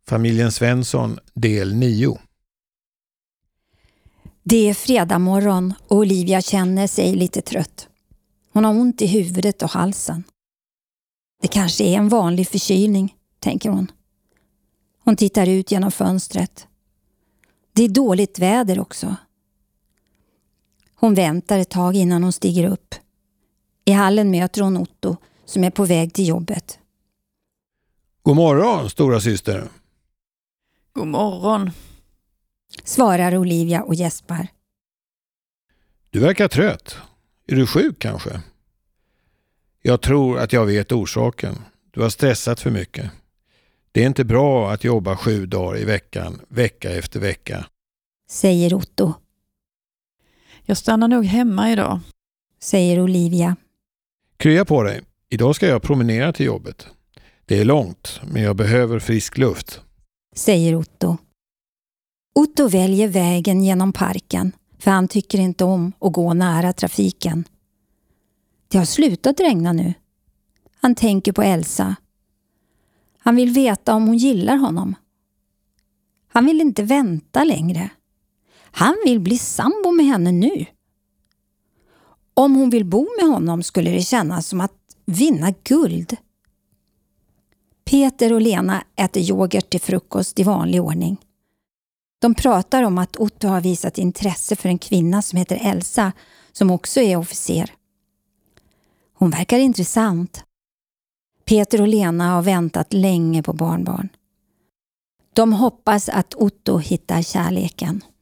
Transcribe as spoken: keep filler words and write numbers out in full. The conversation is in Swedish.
Familjen Svensson del nio. Det är fredag morgon och Olivia känner sig lite trött. Hon har ont i huvudet och halsen. Det kanske är en vanlig förkylning, tänker hon. Hon tittar ut genom fönstret. Det är dåligt väder också. Hon väntar ett tag innan hon stiger upp. I hallen möter hon Otto som är på väg till jobbet. God morgon, stora syster. God morgon, svarar Olivia och gäspar. Du verkar trött. Är du sjuk kanske? Jag tror att jag vet orsaken. Du har stressat för mycket. Det är inte bra att jobba sju dagar i veckan, vecka efter vecka. Säger Otto. Jag stannar nog hemma idag. Säger Olivia. Krya på dig. Idag ska jag promenera till jobbet. Det är långt, men jag behöver frisk luft. Säger Otto. Otto väljer vägen genom parken, för han tycker inte om att gå nära trafiken. Det har slutat regna nu. Han tänker på Elsa. Han vill veta om hon gillar honom. Han vill inte vänta längre. Han vill bli sambo med henne nu. Om hon vill bo med honom skulle det kännas som att vinna guld. Peter och Lena äter yoghurt till frukost i vanlig ordning. De pratar om att Otto har visat intresse för en kvinna som heter Elsa, som också är officer. Hon verkar intressant. Peter och Lena har väntat länge på barnbarn. De hoppas att Otto hittar kärleken.